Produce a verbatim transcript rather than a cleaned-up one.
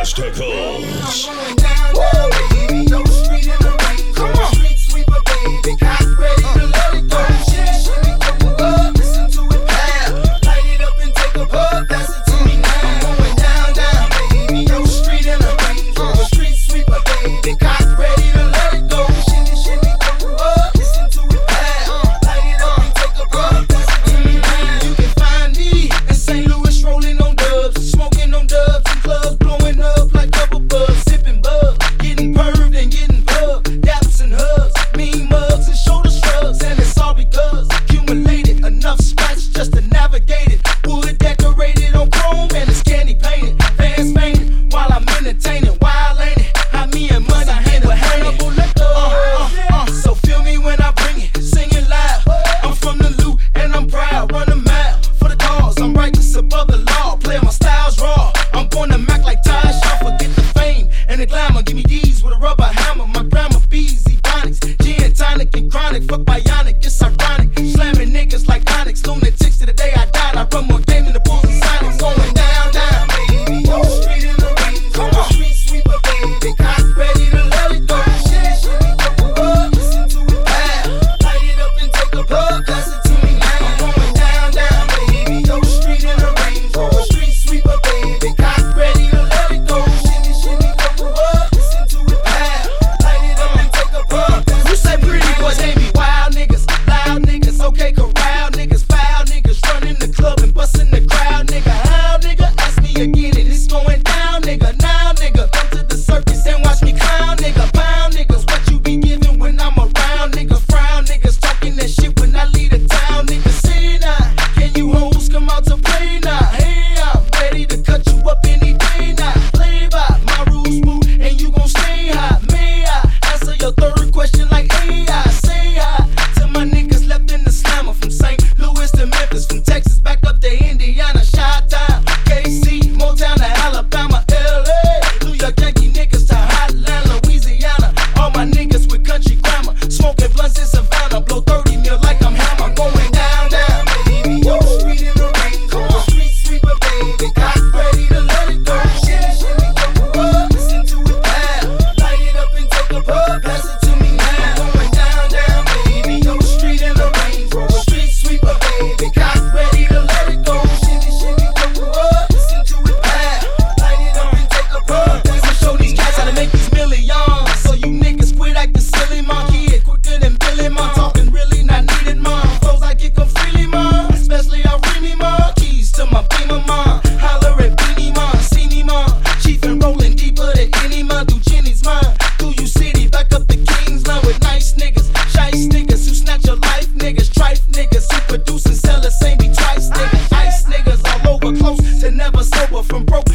Rasticles. I'm going down, down, baby. Yo, street in the rain. Come on. Street sweeper, baby. Cock ready to let it go. Shimmy, shimmy, go up. Listen to it, pal. Light it up and take a puff. Pass it to me now. I'm going down, down, baby. Yo, street in the rain. Street sweeper, baby. Cock ready to let it go. Shimmy, shimmy, go up. Listen to it, pal. Light it up and take a puff. Pass it to me now. You can find me in Saint Louis rolling on dubs, smoking on dubs in clubs, blowing up like couple bugs, sipping bug, getting perved and getting pub, daps and hugs, mean mugs and shoulder shrugs, and it's all because accumulated enough scratch just to navigate it. Wood decorated on chrome and it's candy painted, fans fainted while I'm entertaining. Wild ain't it? How me and money hand a hannibal liquor. Uh, uh, uh, so feel me when I bring it, singing loud. I'm from the loot and I'm proud, run a mile for the cause. I'm righteous above the law, playing my styles raw. I'm born to Mac like Ty Shaw, forget the fame and the glamour. Give me D's with a rubber hammer. My grandma B's, Ebonics, gin, tonic, and chronic. Fuck bionic, it's ironic. Slamming niggas like Onyx, lunatics to the day I died. I run more game than the Bulls and Sonics. Going down, down, baby. Yo, street in the rain. Come on. Street sweeper, baby. Cock ready to let it go. Shimmy, shimmy, go up. Listen to it, pal. Light it up and take a puff. Pass it to me now. I'm going down, down, baby. Yo, street in the rain. Street sweeper, baby. Cock ready to let it go. Shimmy, shimmy, go up. Listen to it, pal. Light it up and take a puff. You say pretty boys, they be wild niggas, loud niggas, okay, corral niggas, foul niggas, running the club and busting the crowd, nigga. How, nigga? Ask me again and it's going down, nigga. Now, nigga, come to the circus and watch me clown, nigga. Pound niggas, what you be giving when I'm around, nigga. Frown niggas, talking that shit when I leave the town, nigga. See now, can you hoes come out to play now? Hey, I'm ready to cut you up any day now. Play by my rules, boo, and you gon' stay hot. May I answer your third question like A I? Say hi to my niggas left in the slammer, from Saint Louis to Memphis, from Texas back up to Indiana, Chi-Town, K C, Motown to Alabama, L A, New York Yankee niggas to Hotland, Louisiana. All my niggas with country grammar, smoking blunts in Savannah, blow thirty mil like I'm Hammer. Going down, down, baby. Yo, street in the rain. Come on. Street sweeper, baby. Cock ready to let it go. Shimmy, shimmy, go up. Listen to it, pal. Light it up and take a puff. Pass it to me now. Going down, down, baby. Yo, street in the rain. Street sweeper, baby. Cock ready to let it go. Shimmy, shimmy, go up. Listen to it, pal. Light it up and take a puff. I'ma show these cats how to make these millions. So you niggas quit acting silly, man. Kid quicker than Billy, man. Talking really not needed, man. Flows I get come freely, man. Especially I Remy, man. Keys to my Beamer, man. Holler at Beanie, man. See me, man. Chief and rolling deeper than any, man. Through Jenny's, man. Through you city, back up the King's line with nice niggas. Shice niggas who snatch your life, niggas. Trife niggas who produce and sell the same be twice, niggas. Ice niggas all over close to never sober, from broke